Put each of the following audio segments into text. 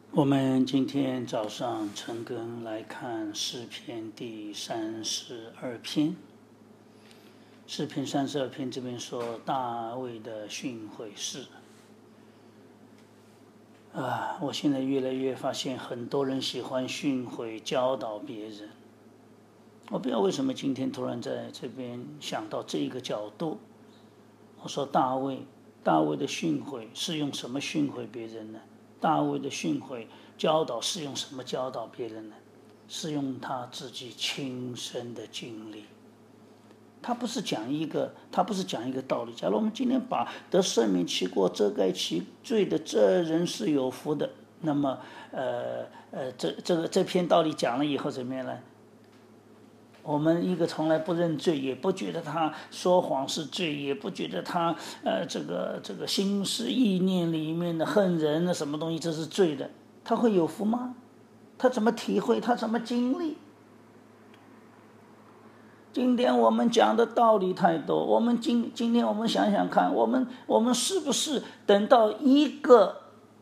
我们今天早上晨更来看诗篇第32篇。诗篇32篇这边说大卫的训诲是我现在越来越发现很多人喜欢训诲教导别人。我不知道为什么今天突然在这边想到这一个角度。我说大卫的训诲是用什么训诲别人呢？大卫的训诲教导是用什么教导别人呢？是用他自己亲身的经历。他不是讲一个道理。假如我们今天把得赦免其过遮盖其罪的这人是有福的，那么这篇道理讲了以后怎么样呢？我们一个从来不认罪，也不觉得他说谎是罪，也不觉得他这个心思意念里面的恨人的什么东西这是罪的，他会有福吗？他怎么体会？他怎么经历？今天我们讲的道理太多，我们今天我们想想看，我们是不是等到一个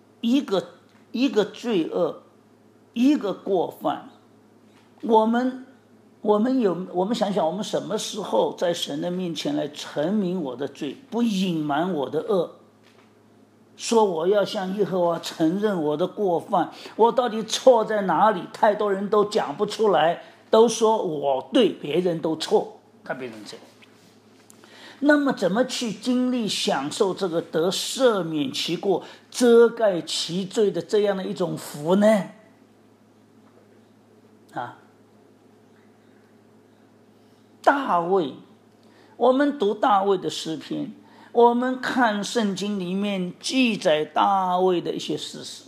罪恶，一个过犯，我们想想，我们什么时候在神的面前来陈明我的罪，不隐瞒我的恶，说我要向耶和华承认我的过犯，我到底错在哪里？太多人都讲不出来，都说我对别人都错，他变成这样。那么怎么去经历享受这个得赦免其过遮盖其罪的这样的一种福呢？大卫，我们读大卫的诗篇，我们看圣经里面记载大卫的一些事实。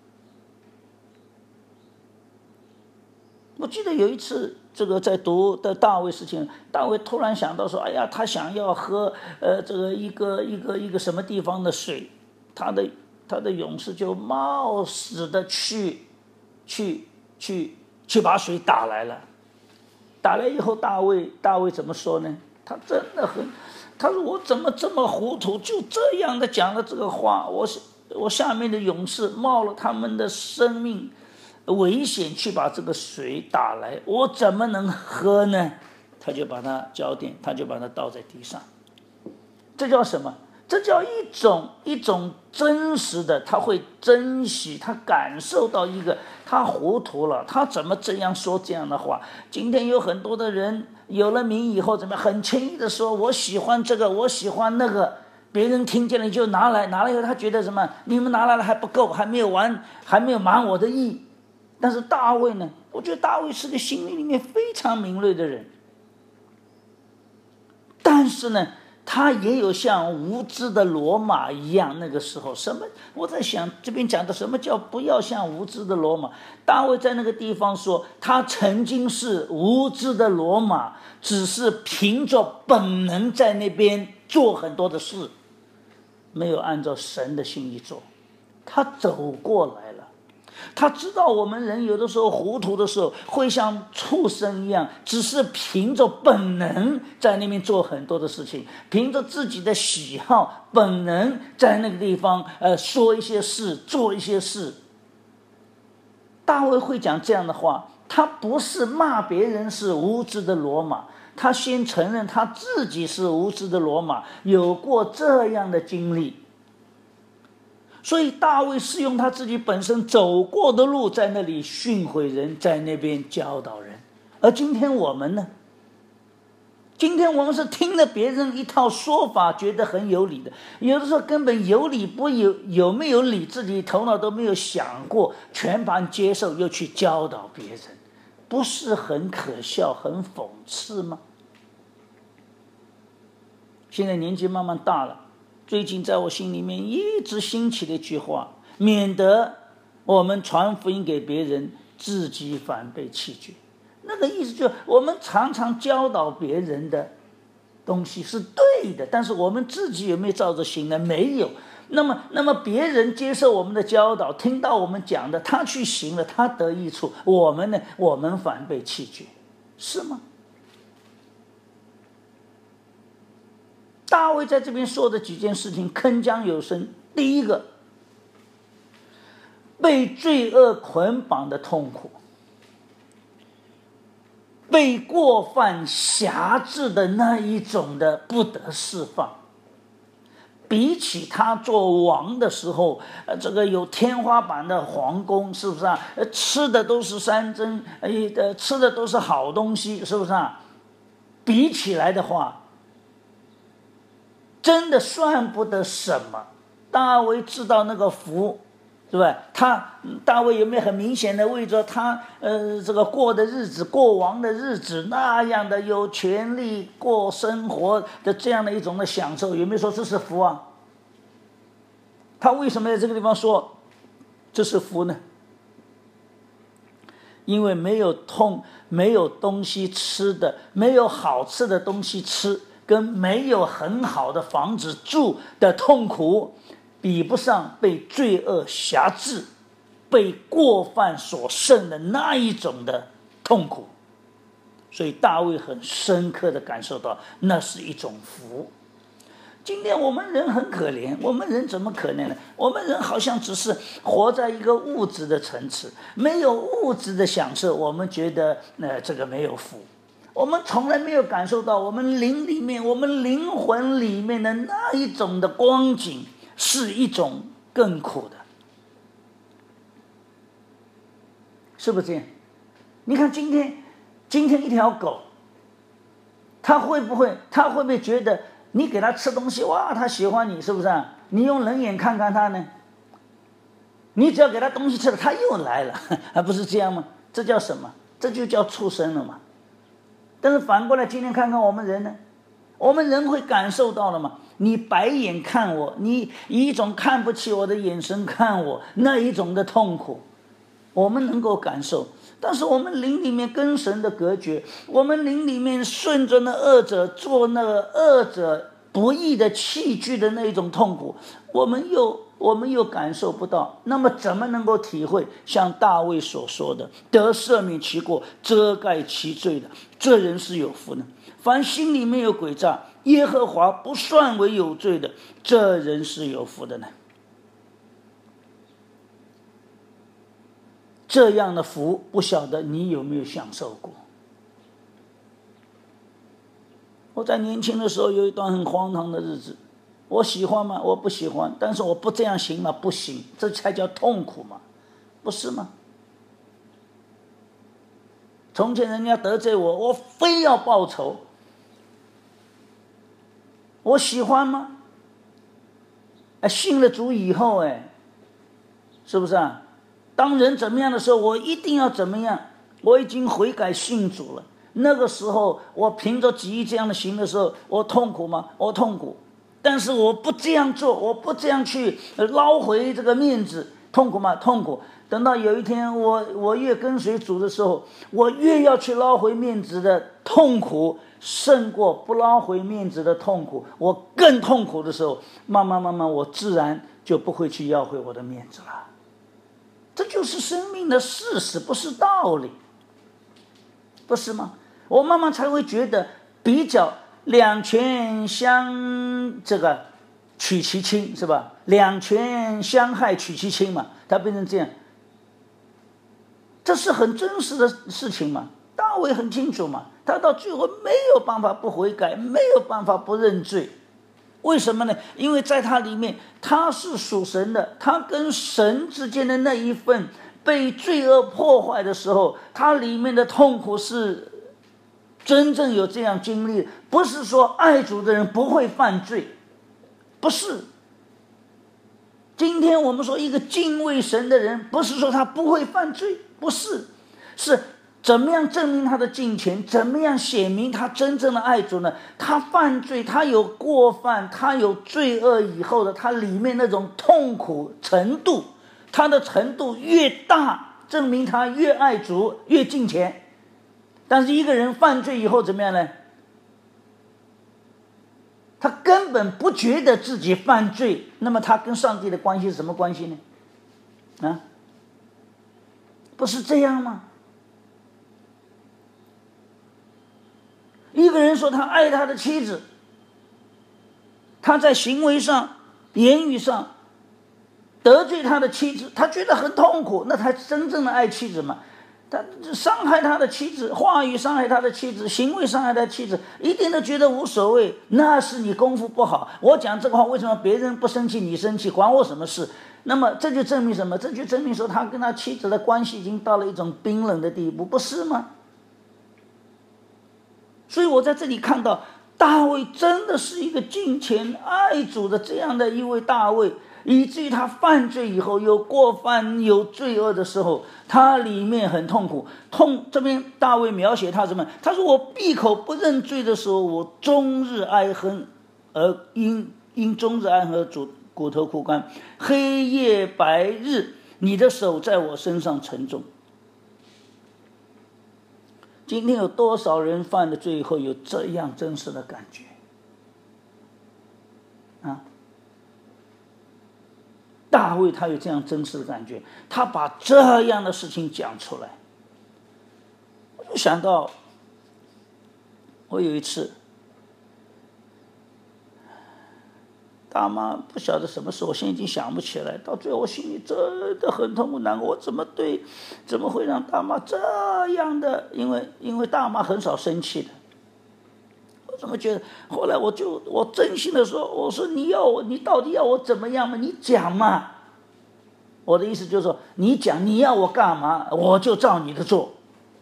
我记得有一次这个在读的大卫事情，大卫突然想到说，哎呀，他想要喝这个一个什么地方的水，他的勇士就冒死的去把水打来了。打来以后，大卫怎么说呢？他真的他说我怎么这么糊涂，就这样的讲了这个话。我下面的勇士冒了他们的生命危险去把这个水打来，我怎么能喝呢？他就把它浇奠，他就把它倒在地上。这叫什么？这叫一种真实的，他会珍惜，他感受到一个他糊涂了，他怎么这样说这样的话？今天有很多的人有了名以后，怎么很轻易的说我喜欢这个，我喜欢那个，别人听见了就拿来以后，他觉得什么？你们拿来了还不够，还没有满我的意。但是大卫呢？我觉得大卫是个心里面非常敏锐的人，但是呢，他也有像无知的骡马一样。那个时候我在想这边讲的什么叫不要像无知的骡马。大卫在那个地方说他曾经是无知的骡马，只是凭着本能在那边做很多的事，没有按照神的心意做。他走过来了，他知道我们人有的时候糊涂的时候会像畜生一样，只是凭着本能在那边做很多的事情，凭着自己的喜好本能在那个地方说一些事做一些事。大卫会讲这样的话，他不是骂别人是无知的骡马，他先承认他自己是无知的骡马，有过这样的经历。所以大卫是用他自己本身走过的路在那里训诲人，在那边教导人。而今天我们呢？今天我们是听了别人一套说法觉得很有理的，有的时候根本有理有没有理自己头脑都没有想过，全盘接受又去教导别人，不是很可笑很讽刺吗？现在年纪慢慢大了，最近在我心里面一直兴起的一句话，免得我们传福音给别人，自己反被弃绝。那个意思就是我们常常教导别人的东西是对的，但是我们自己有没有照着行呢？没有。那么别人接受我们的教导，听到我们讲的，他去行了，他得益处，我们呢？我们反被弃绝，是吗？大卫在这边说的几件事情铿锵有声。第一个， 被罪恶捆绑的痛苦，被过犯辖制的那一种的不得释放，比起他做王的时候，这个有天花板的皇宫，是不是啊？吃的都是山珍，吃的都是好东西，是不是啊？比起来的话，真的算不得什么。大卫知道那个福，是吧？大卫有没有很明显的为着他这个过的日子，过王的日子那样的有权利过生活的这样的一种的享受，有没有说这是福啊？他为什么在这个地方说这是福呢？因为没有东西吃的，没有好吃的东西吃，跟没有很好的房子住的痛苦，比不上被罪恶辖制、被过犯所胜的那一种的痛苦。所以大卫很深刻的感受到那是一种福。今天我们人很可怜，我们人怎么可怜呢？我们人好像只是活在一个物质的层次，没有物质的享受，我们觉得这个没有福。我们从来没有感受到我们灵里面，我们灵魂里面的那一种的光景是一种更苦的，是不是这样？你看今天一条狗，它会不会觉得你给它吃东西，哇，它喜欢你，是不是啊？你用人眼看看它呢？你只要给它东西吃了，它又来了，还不是这样吗？这叫什么？这就叫畜生了嘛。但是反过来，今天看看我们人呢？我们人会感受到了吗？你白眼看我，你以一种看不起我的眼神看我，那一种的痛苦，我们能够感受。但是我们灵里面跟神的隔绝，我们灵里面顺着那恶者做那个恶者不义的器具的那一种痛苦，我们又感受不到。那么怎么能够体会像大卫所说的，得赦免其过，遮盖其罪的，这人是有福呢？凡心里面有诡诈，耶和华不算为有罪的，这人是有福的呢？这样的福，不晓得你有没有享受过？我在年轻的时候有一段很荒唐的日子，我喜欢吗？我不喜欢，但是我不这样行吗？不行，这才叫痛苦嘛，不是吗？从前人家得罪我，我非要报仇，我喜欢吗？信了主以后，是不是啊？当人怎么样的时候，我一定要怎么样。我已经悔改信主了，那个时候我凭着己意这样的行的时候，我痛苦吗？我痛苦，但是我不这样做，我不这样去捞回这个面子，痛苦吗？痛苦。等到有一天我越跟随主的时候，我越要去捞回面子的痛苦胜过不捞回面子的痛苦，我更痛苦的时候，慢慢我自然就不会去要回我的面子了。这就是生命的事实，不是道理，不是吗？我慢慢才会觉得比较两权相取其轻，是吧？两权相害取其轻嘛，它变成这样，这是很真实的事情嘛。大卫很清楚嘛，他到最后没有办法不悔改，没有办法不认罪。为什么呢？因为在他里面，他是属神的，他跟神之间的那一份被罪恶破坏的时候，他里面的痛苦是真正有这样经历，不是说爱主的人不会犯罪，不是。今天我们说一个敬畏神的人，不是说他不会犯罪，不是，是怎么样证明他的敬虔？怎么样显明他真正的爱主呢？他犯罪，他有过犯，他有罪恶以后的，他里面那种痛苦程度，他的程度越大，证明他越爱主，越敬虔。但是一个人犯罪以后怎么样呢？他根本不觉得自己犯罪，那么他跟上帝的关系是什么关系呢？不是这样吗？一个人说他爱他的妻子，他在行为上、言语上得罪他的妻子，他觉得很痛苦，那他真正的爱妻子嘛？他伤害他的妻子，话语伤害他的妻子，行为伤害他的妻子，一定都觉得无所谓，那是你功夫不好。我讲这个话，为什么别人不生气你生气，管我什么事？那么这就证明什么？这就证明说他跟他妻子的关系已经到了一种冰冷的地步，不是吗？所以我在这里看到大卫真的是一个敬虔爱主的这样的一位大卫，以至于他犯罪以后有过犯有罪恶的时候，他里面很痛苦。这边大卫描写他什么？他说我闭口不认罪的时候，我终日哀恨，而因终日哀恨而骨头枯干，黑夜白日，你的手在我身上沉重。今天有多少人犯了罪以后有这样真实的感觉啊？大卫他有这样真实的感觉，他把这样的事情讲出来。我就想到我有一次大妈不晓得什么时候，我现在已经想不起来，到最后我心里真的很痛苦难过，我怎么会让大妈这样的？因为大妈很少生气的，我怎么觉得？后来我真心的说，我说你到底要我怎么样嘛？你讲嘛。我的意思就是说，你讲你要我干嘛，我就照你的做。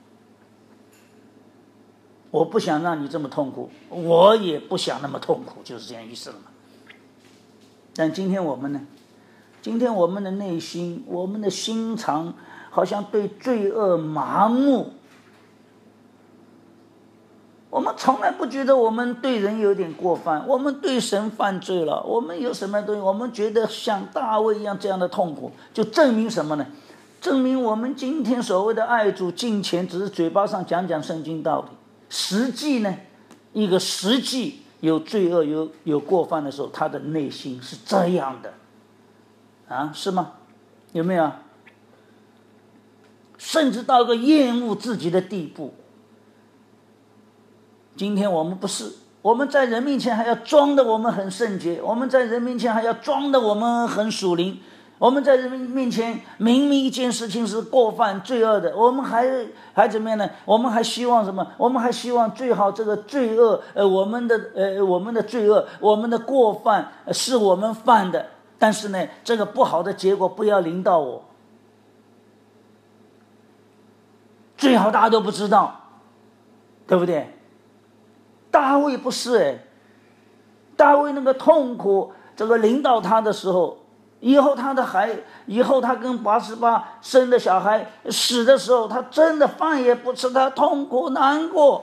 我不想让你这么痛苦，我也不想那么痛苦，就是这样意思了嘛。但今天我们呢？今天我们的内心，我们的心肠好像对罪恶麻木。我们从来不觉得我们对人有点过犯，我们对神犯罪了，我们有什么东西，我们觉得像大卫一样这样的痛苦，就证明什么呢？证明我们今天所谓的爱主敬虔，只是嘴巴上讲讲圣经道理，实际呢，一个实际有罪恶有过犯的时候，他的内心是这样的啊，是吗？有没有？甚至到一个厌恶自己的地步。今天我们不是，我们在人面前还要装的我们很圣洁，我们在人面前还要装的我们很属灵，我们在人面前明明一件事情是过犯罪恶的，我们还怎么样呢？我们还希望什么？我们还希望最好这个罪恶我们的罪恶，我们的过犯是我们犯的，但是呢，这个不好的结果不要临到我，最好大家都不知道，对不对？大卫不是大卫那个痛苦这个临到他的时候，以后他跟拔示巴生的小孩死的时候，他真的饭也不吃，他痛苦难过。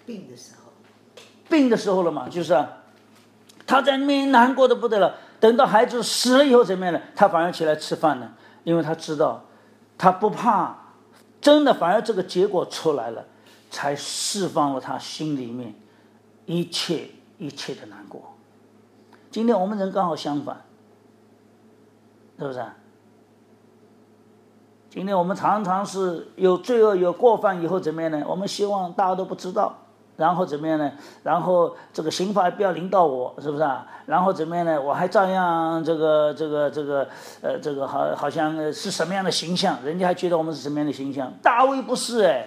病的时候了嘛，就是他在那边难过的不得了。等到孩子死了以后怎么样呢？他反而起来吃饭了，因为他知道他不怕，真的反而这个结果出来了，才释放了他心里面一切的难过。今天我们人刚好相反，是不是？今天我们常常是有罪恶有过犯以后怎么样呢？我们希望大家都不知道，然后怎么样呢？然后这个刑罚不要临到我，是不是啊？然后怎么样呢？我还照样这个好像是什么样的形象，人家还觉得我们是什么样的形象。大卫不是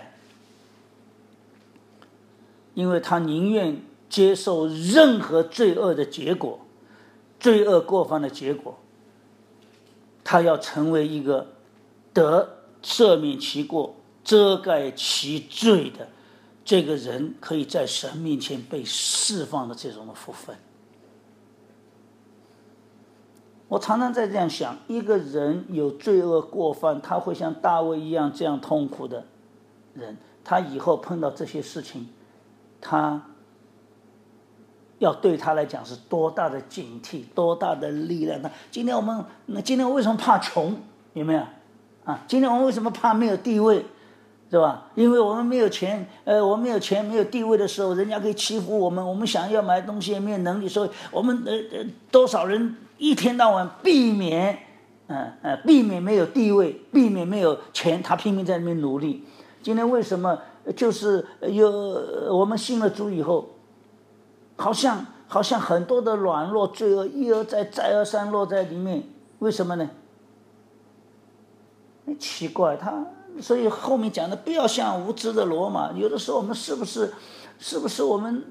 因为他宁愿接受任何罪恶的结果，罪恶过犯的结果，他要成为一个得赦免其过遮盖其罪的这个人，可以在神面前被释放的这种的福分。我常常在这样想，一个人有罪恶过犯，他会像大卫一样这样痛苦的人，他以后碰到这些事情，他要对他来讲是多大的警惕，多大的力量。今天我们为什么怕穷？有没有今天我们为什么怕没有地位？是吧？因为我们没有钱，我们没有钱没有地位的时候，人家可以欺负我们，我们想要买东西也没有能力，所以我们多少人一天到晚避免没有地位，避免没有钱，他拼命在那边努力。今天为什么就是我们信了主以后，好像很多的软弱罪恶一而再再而三落在里面？为什么呢？ 奇怪，所以后面讲的不要像无知的罗马。有的时候我们是不是我们，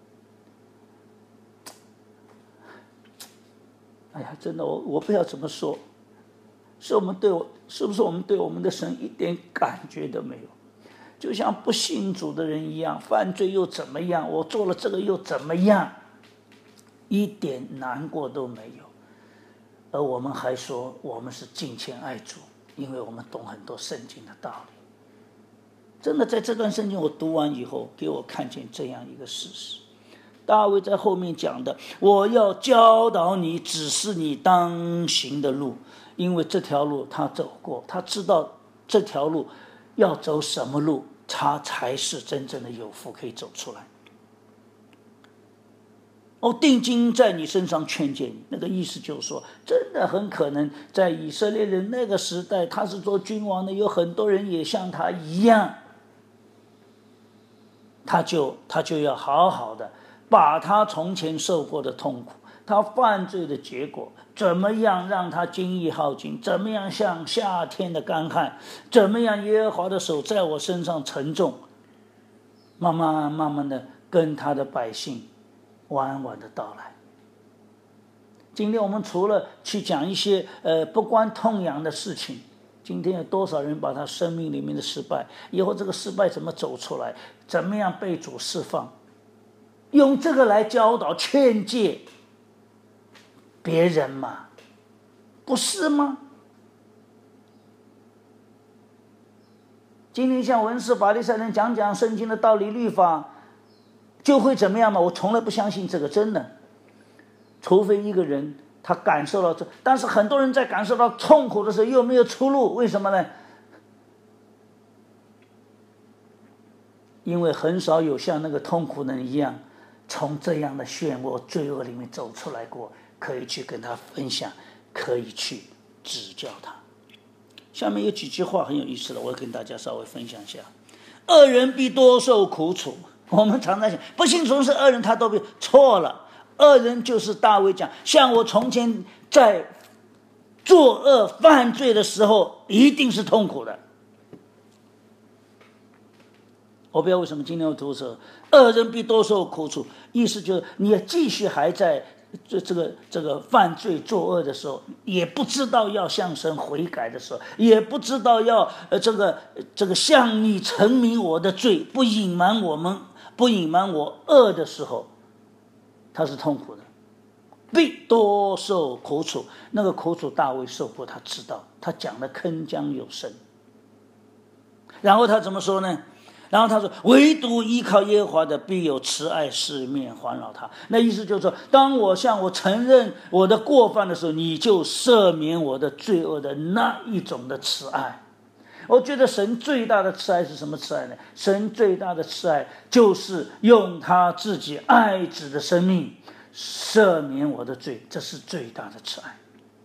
哎呀，真的我不要怎么说，是不是我们对我们的神一点感觉都没有？就像不信主的人一样，犯罪又怎么样？我做了这个又怎么样？一点难过都没有。而我们还说我们是敬虔爱主，因为我们懂很多圣经的道理。真的在这段圣经我读完以后，给我看见这样一个事实。大卫在后面讲的，我要教导你，指示你当行的路，因为这条路他走过，他知道这条路要走什么路，他才是真正的有福可以走出来。定睛在你身上劝诫你，那个意思就是说，真的很可能在以色列人那个时代，他是做君王的，有很多人也像他一样，他就要好好的把他从前受过的痛苦，他犯罪的结果，怎么样让他精益耗尽，怎么样像夏天的干旱，怎么样耶和华的手在我身上沉重，慢慢的跟他的百姓晚晚的到来。今天我们除了去讲一些不关痛痒的事情，今天有多少人把他生命里面的失败，以后这个失败怎么走出来，怎么样被主释放，用这个来教导劝诫别人嘛，不是吗？今天像文士法利赛人讲圣经的道理律法，就会怎么样吗？我从来不相信这个，真的。除非一个人他感受到这，但是很多人在感受到痛苦的时候又没有出路，为什么呢？因为很少有像那个痛苦的人一样，从这样的漩涡罪恶里面走出来过，可以去跟他分享，可以去指教他。下面有几句话很有意思的，我跟大家稍微分享一下。恶人必多受苦楚。我们常常想，不信主是恶人，他都被错了。恶人就是大卫讲，像我从前在作恶犯罪的时候，一定是痛苦的。我不知道为什么今天我读说恶人必多受苦楚，意思就是你继续还在这个犯罪作恶的时候，也不知道要向神悔改的时候，也不知道要这个向你陈明我的罪，不隐瞒我恶的时候，他是痛苦的，必多受苦楚。那个苦楚大卫受过，他知道，他讲的铿锵有声。然后他怎么说呢？然后他说，唯独依靠耶和华的必有慈爱四面环绕他。那意思就是说，当我向我承认我的过犯的时候，你就赦免我的罪恶的那一种的慈爱。我觉得神最大的慈爱是什么慈爱呢？神最大的慈爱就是用他自己爱子的生命赦免我的罪，这是最大的慈爱。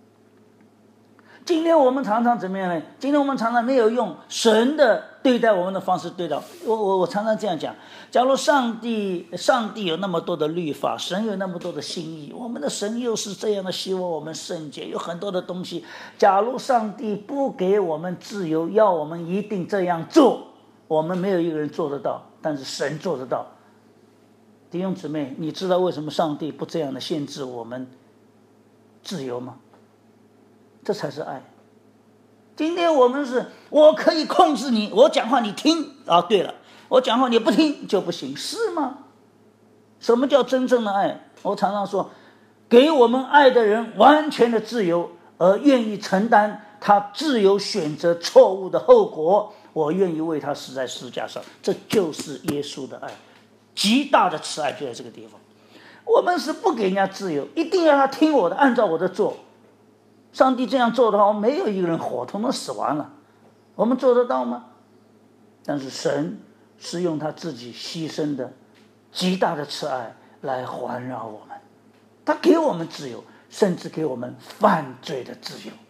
今天我们常常怎么样呢？今天我们常常没有用神的对待我们的方式对待我常常这样讲，假如上帝有那么多的律法，神有那么多的心意，我们的神又是这样的希望我们圣洁，有很多的东西，假如上帝不给我们自由，要我们一定这样做，我们没有一个人做得到，但是神做得到。弟兄姊妹，你知道为什么上帝不这样的限制我们自由吗？这才是爱。今天我们是我可以控制你，我讲话你听啊，对了，我讲话你不听就不行，是吗？什么叫真正的爱？我常常说，给我们爱的人完全的自由，而愿意承担他自由选择错误的后果，我愿意为他死在十字架上，这就是耶稣的爱。极大的慈爱就在这个地方。我们是不给人家自由，一定要他听我的，按照我的做。上帝这样做的话，没有一个人活通通死完了，我们做得到吗？但是神是用他自己牺牲的极大的慈爱来环绕我们，他给我们自由，甚至给我们犯罪的自由。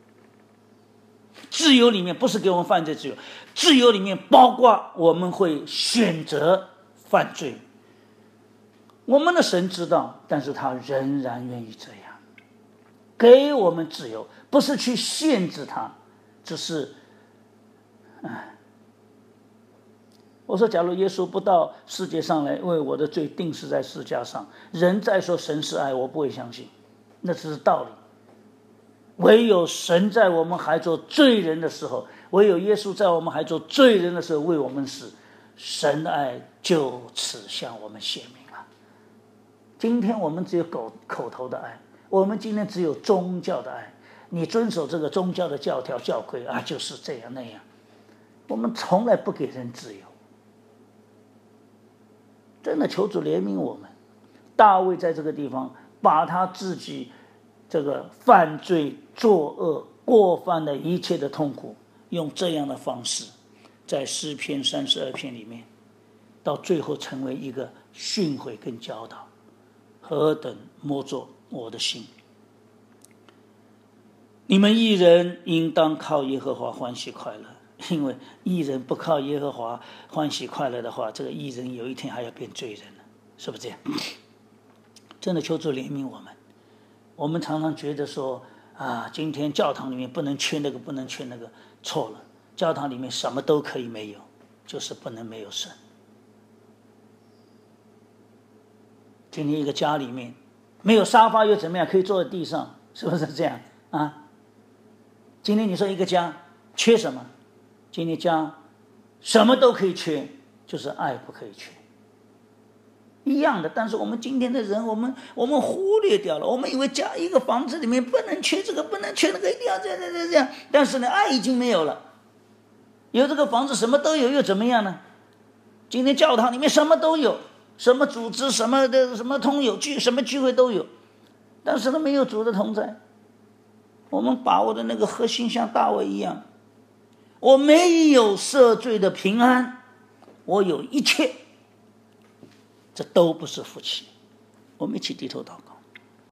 自由里面不是给我们犯罪自由，自由里面包括我们会选择犯罪。我们的神知道，但是他仍然愿意这样给我们自由，不是去限制他， 只是，我说，假如耶稣不到世界上来为我的罪定死在十字架上，人再说神是爱，我不会相信，那只是道理。唯有神在我们还做罪人的时候，唯有耶稣在我们还做罪人的时候为我们死，神的爱就此向我们显明了。今天我们只有口头的爱，我们今天只有宗教的爱，你遵守这个宗教的教条教规啊，就是这样那样，我们从来不给人自由。真的求主怜悯我们。大卫在这个地方把他自己这个犯罪作恶过犯的一切的痛苦，用这样的方式在诗篇32篇里面，到最后成为一个训诲跟教导，何等摸着我的心。你们义人应当靠耶和华欢喜快乐，因为义人不靠耶和华欢喜快乐的话，这个义人有一天还要变罪人了，是不是这样？真的求主怜悯我们。我们常常觉得说啊，今天教堂里面不能缺那个，不能缺那个，错了。教堂里面什么都可以没有，就是不能没有神。今天一个家里面没有沙发又怎么样？可以坐在地上，是不是这样啊？今天你说一个家缺什么？今天家什么都可以缺，就是爱不可以缺。一样的，但是我们今天的人，我们忽略掉了，我们以为家一个房子里面不能缺这个，不能缺那个，一定要这样。但是呢，爱已经没有了。有这个房子什么都有，又怎么样呢？今天教堂里面什么都有，什么组织什么的什么通有什么聚会都有，但是呢，没有主的同在。我们把握的那个核心像大卫一样，我没有赦罪的平安，我有一切，这都不是福气。我们一起低头祷告。